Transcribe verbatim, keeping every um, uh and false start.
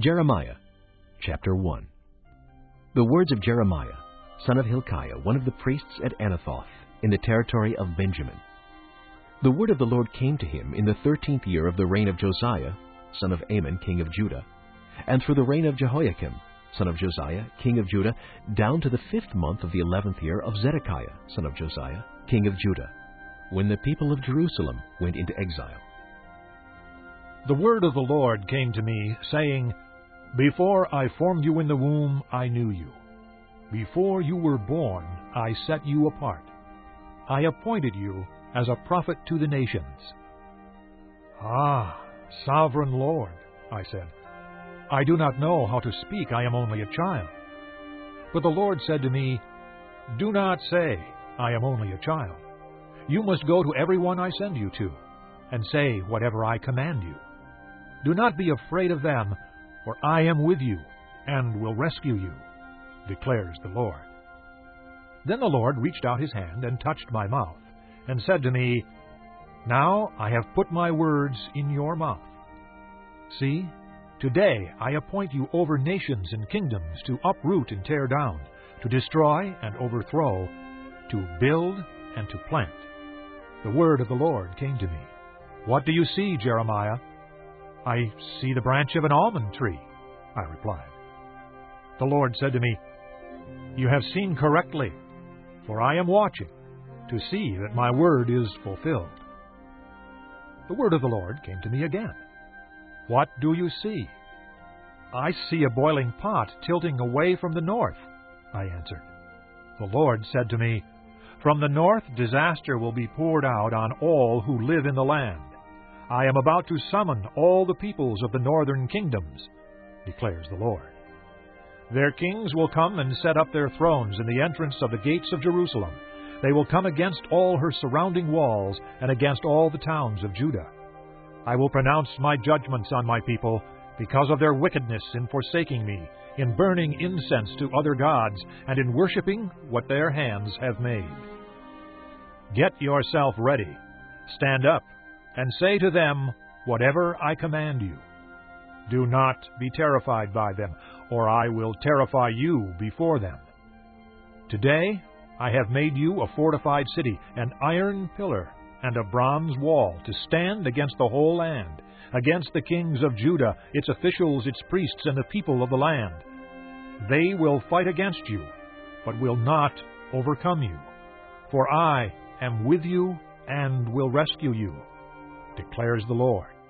Jeremiah, chapter one. The words of Jeremiah, son of Hilkiah, one of the priests at Anathoth, in the territory of Benjamin. The word of the Lord came to him in the thirteenth year of the reign of Josiah, son of Amon, king of Judah, and through the reign of Jehoiakim, son of Josiah, king of Judah, down to the fifth month of the eleventh year of Zedekiah, son of Josiah, king of Judah, when the people of Jerusalem went into exile. The word of the Lord came to me, saying, Before I formed you in the womb, I knew you. Before you were born, I set you apart. I appointed you as a prophet to the nations. Ah, sovereign Lord, I said, I do not know how to speak, I am only a child. But the Lord said to me, Do not say, I am only a child. You must go to everyone I send you to, and say whatever I command you. Do not be afraid of them, for I am with you, and will rescue you, declares the Lord. Then the Lord reached out his hand and touched my mouth, and said to me, Now I have put my words in your mouth. See, today I appoint you over nations and kingdoms to uproot and tear down, to destroy and overthrow, to build and to plant. The word of the Lord came to me. What do you see, Jeremiah? I see the branch of an almond tree, I replied. The Lord said to me, You have seen correctly, for I am watching to see that my word is fulfilled. The word of the Lord came to me again. What do you see? I see a boiling pot tilting away from the north, I answered. The Lord said to me, From the north disaster will be poured out on all who live in the land. I am about to summon all the peoples of the northern kingdoms, declares the Lord. Their kings will come and set up their thrones in the entrance of the gates of Jerusalem. They will come against all her surrounding walls and against all the towns of Judah. I will pronounce my judgments on my people because of their wickedness in forsaking me, in burning incense to other gods, and in worshiping what their hands have made. Get yourself ready, stand up, and say to them whatever I command you. Do not be terrified by them, or I will terrify you before them. Today I have made you a fortified city, an iron pillar and a bronze wall, to stand against the whole land, against the kings of Judah, its officials, its priests, and the people of the land. They will fight against you, but will not overcome you. For I am with you and will rescue you, declares the Lord.